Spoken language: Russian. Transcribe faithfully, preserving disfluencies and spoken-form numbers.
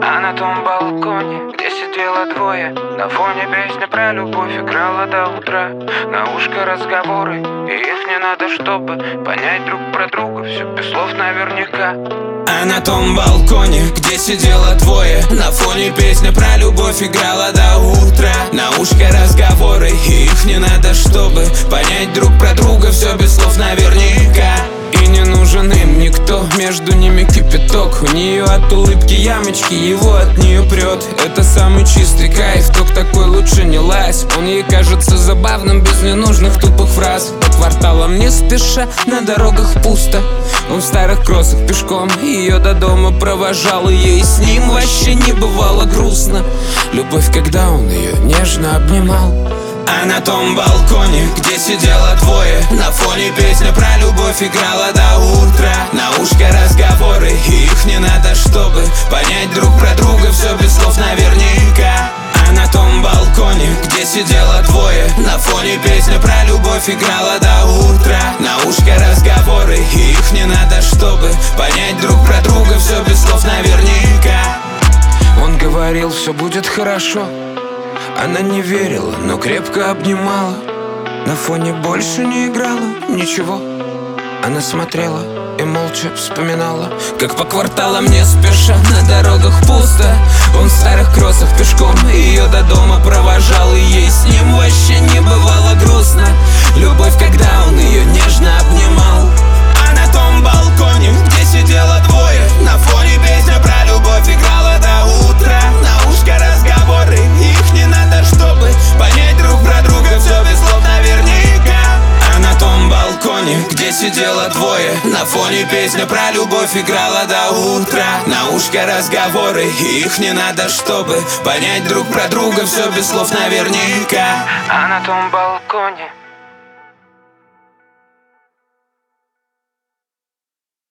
А на том балконе, где сидело двое, на фоне песня про любовь играла до утра. На ушко разговоры, и их не надо, чтобы понять друг про друга все без слов наверняка. А на том балконе, где сидело двое, на фоне песня про любовь играла до утра. На ушко разговоры, и их не надо, чтобы понять друг про друга все без слов наверняка. И не нужен им никто, между ними кипяток. У нее от улыбки ямочки, его от нее прет. Это самый чистый кайф, ток такой лучше не лазь. Он ей кажется забавным, без ненужных тупых фраз. По кварталам не спеша, на дорогах пусто. Он в старых кроссах пешком ее до дома провожал, и ей с ним вообще не бывало грустно. Любовь, когда он ее нежно обнимал. А на том балконе, где сидело двое, на фоне песня про любовь играла до утра. На ушко разговоры, и их не надо, чтобы понять друг про друга все без слов наверняка. А на том балконе, где сидело двое, на фоне песня про любовь играла до утра. На ушко разговоры, и их не надо, чтобы понять друг про друга все без слов наверняка. Он говорил, все будет хорошо. Она не верила, но крепко обнимала. На фоне больше не играла ничего. Она смотрела и молча вспоминала, как по кварталам не спеша, на дорогах пусто. Он в старых кроссах пешком ее до дома провожал, и ей с ним вообще не бывало грустно. Любовь, когда он ее нежно обнимал. А на том балконе, где сидело двое, на фоне песня про любовь играла до утра. На ушко разговоры, их не надо, чтобы понять друг про друга все без слов наверняка. А на том балконе, где сидело двое, на фоне песня про любовь играла до утра. На ушко разговоры, и их не надо, чтобы понять друг про друга все без слов наверняка. А на том балконе